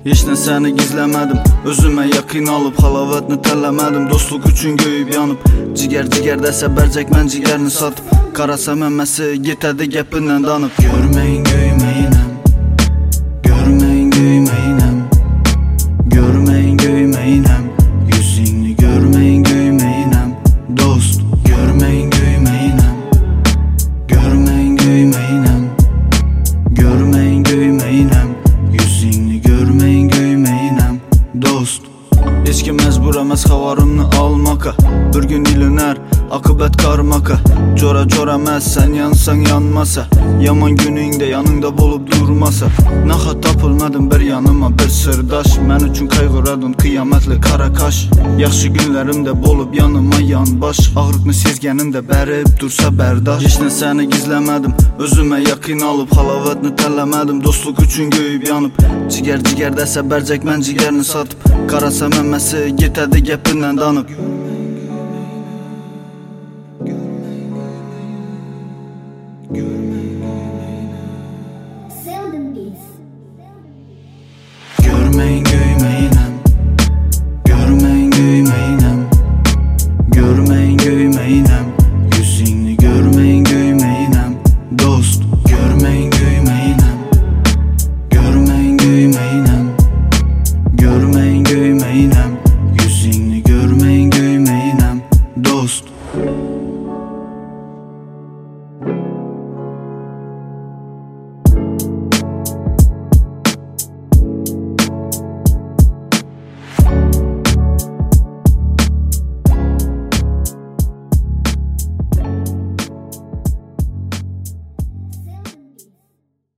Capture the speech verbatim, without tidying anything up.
Heç nə səni gizləmədim, özümə yaqin alıb xalavətini təlləmədim, dostluq üçün göyüb yanıb. Cigər cigərdəsə bərcək mən cigərini satıb, qarasa məməsi getədi gəpinlə danıb. Görməyin göyməyinəm, görməyin göyməyinəm, görməyin göyməyinəm, yüzünü görməyin göyməyinəm, dost. Görməyin göyməyinəm, görməyin göyməyinəm, görməyin göyməyinəm, yüzünü görməyin göyməyinəm, dost. Heç ki məcburam əz xavarımını almaka, bir gün ilinər, akıbət qarmaka. Cora cora məz sən yansan yanmasa, yaman günündə yanında olub durmasa. Naxa tapılmadım bir yanıma bir sırdaş, mən üçün qayğıradın qiyamətli qara kaş. Yaxşı günlərimdə olub yanıma yan baş, ağrıtını sezgənimdə bərib dursa bərdaş. Heç nə səni gizləmədim, özümə yaqin alıb xalavətini təlləmədim, dostluq üçün göyüb yanıb. Cigər cigərdəsə bərcək mən cigərini satıb, qarasa məməsi getədi gəpinlə danıb.